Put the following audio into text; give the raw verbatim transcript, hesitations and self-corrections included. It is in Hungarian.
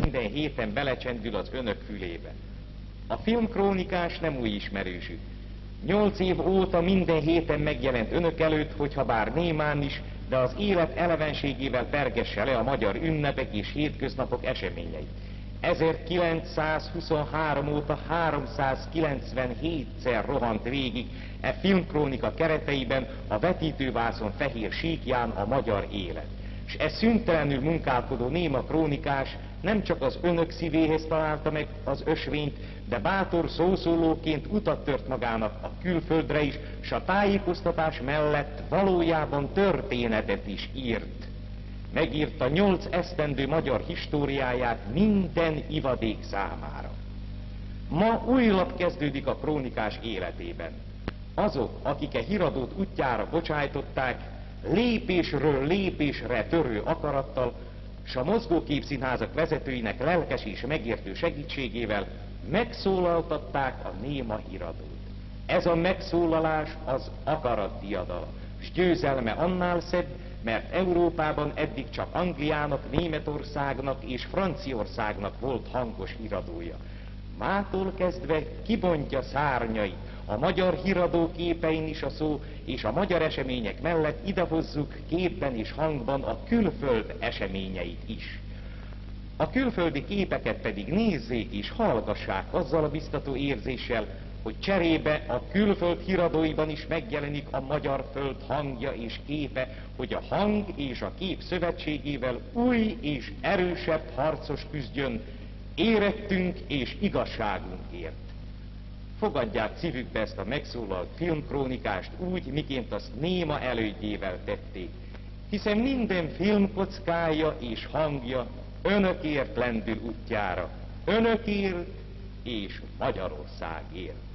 minden héten belecsendül az önök fülébe. A filmkrónikás nem új ismerősű. Nyolc év óta minden héten megjelent önök előtt, hogyha bár némán is, de az élet elevenségével pergesse le a magyar ünnepek és hétköznapok eseményeit. ezerkilencszázhuszonhárom óta háromszázkilencvenhétszer rohant végig e filmkrónika kereteiben a vetítővászon fehér síkján a magyar élet. És e szüntelenül munkálkodó néma krónikás nem csak az önök szívéhez találta meg az ösvényt, de bátor szószólóként utat tört magának a külföldre is, s a tájékoztatás mellett valójában történetet is írt. Megírta nyolc esztendő magyar históriáját minden ivadék számára. Ma új lap kezdődik a krónikás életében. Azok, akik e híradót útjára bocsájtották, lépésről lépésre törő akarattal, s a mozgóképszínházak vezetőinek lelkes és megértő segítségével megszólaltatták a néma híradót. Ez a megszólalás az akarat diadala, s győzelme annál szebb, mert Európában eddig csak Angliának, Németországnak és Franciaországnak volt hangos híradója. Mától kezdve kibontja szárnyait, a magyar híradó képein is a szó, és a magyar események mellett idehozzuk képben és hangban a külföld eseményeit is. A külföldi képeket pedig nézzék és hallgassák azzal a biztató érzéssel, hogy cserébe a külföld híradóiban is megjelenik a magyar föld hangja és képe, hogy a hang és a kép szövetségével új és erősebb harcos küzdjön érettünk és igazságunkért. Fogadják szívükbe ezt a megszólalt filmkrónikást úgy, miként azt néma elődjével tették, hiszen minden filmkockája és hangja önökért lendül útjára, önökért és Magyarországért.